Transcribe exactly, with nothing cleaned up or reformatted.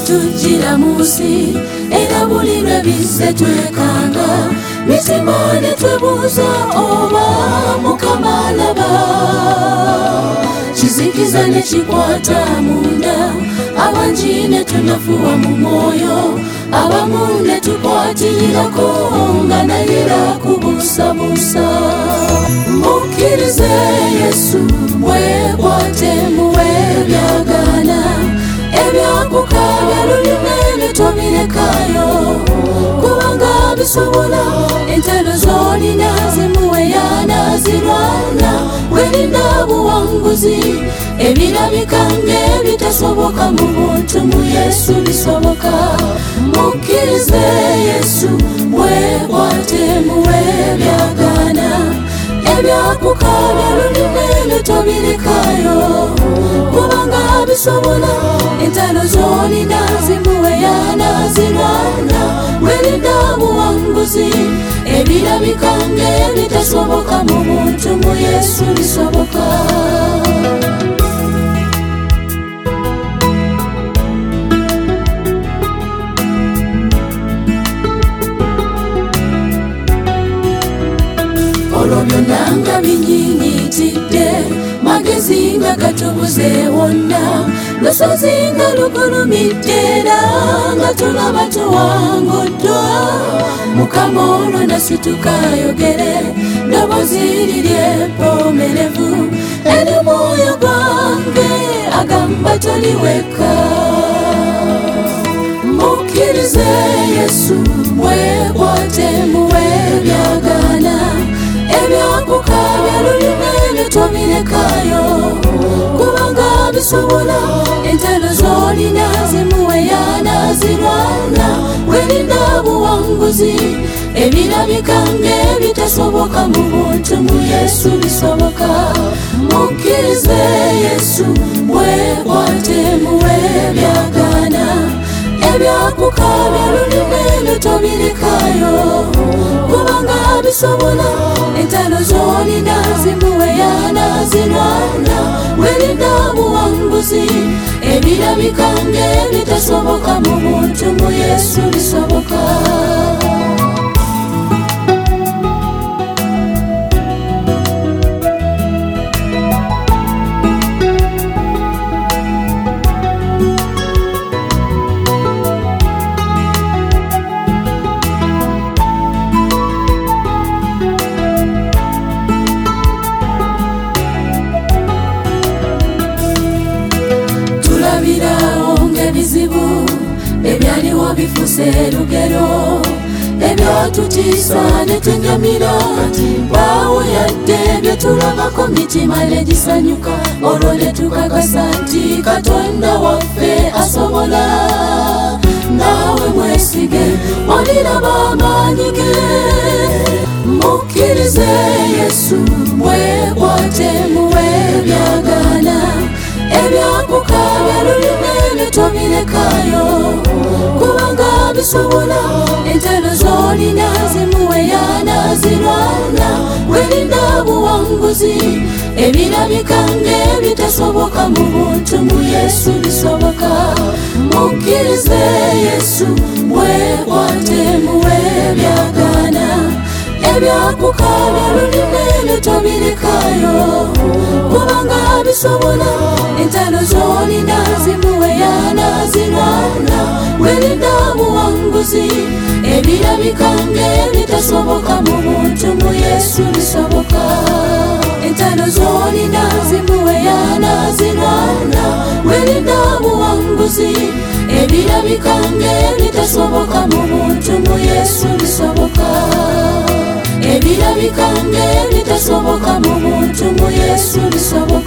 tujjira mu nsi era buli lwe bizze twekanga mitima ne twebuuza oba Mukama alaba kizikiza ne kikwata munda abangi ne tunafuwa mu mwoyo abamu ne tukwatirako nga nayira kubuusabuusa mukkirize Yesu mwekwate muwe byagaana ebyakukaaba lulimu ebitobirekayo kubanga bisobola entalo z'olina zimuweya nazirwana werinda buwanguzi ebirabika ng'ebitasoboka mu buntu mu Yesu bisoboka mukkirize Yesu mwekwate muwe byagaana ebyakukaaba lulimu ebitobirekayo kubanga bisobola entalo z'olina zimuweya nazirwana werinda buwanguzi ebirabika ng'ebitasoboka mu buntu mu Yesu bisoboka olwo byonna nga binyinyitidde magezi nga gatubuze wonna lusozi nga lugulumidde era nga tulaba tuwanguddwa Mukama olwo nasituka ayogere ddoboozi liryepoomerevu eri mwoyo gwange agamba toli wekka mukkirize Yesu mwekwate muwe byagaana ebyakukaaba lulimu ebitobirekayo kubanga bisobola entalo z'olina zimuweya nazirwana werinda buwanguzi ebirabika ng'ebitasoboka mu buntu mu Yesu bisoboka mukkirize Yesu mwekwate muwe byagaana ebyakukaaba lulimu ebitobirekayo kubanga bisobola entalo z'olina zimuweya nazirwana werinda buwanguzi ebirabika ng'ebitasoboka mu buntu mu Yesu bisoboka ebizibu ebyaliwo bifuuse lugero ebyatutiisa ne tunyamira baawo yadde byetulabako mitima ne gisanyuka olwo ne tukakasa nti Katonda waffe asobola naawe mwesige oliraba amaanyi ge mukkirize Yesu mwekwate muwe byagaana ebyakukaaba lulimu ebitobirekayo kubanga bisobola entalo z'olina zimuweya nazirwana werinda buwanguzi ebirabika ng'ebitasoboka mu buntu mu Yesu bisoboka mukkirize Yesu mwekwate muwe byagaana ebyakukaaba lulimu ebitobirekayo kubanga bisobola entalo z'olina zimuweya nazirwana werinda buwanguzi ebirabika ng'ebitasoboka mu buntu mu Yesu bisoboka entalo z'olina zimuweya nazirwana werinda buwanguzi ebirabika ng'ebitasoboka mu buntu mu Yesu bisoboka ebirabika ng'ebitasoboka mu buntu mu Yesu bisoboka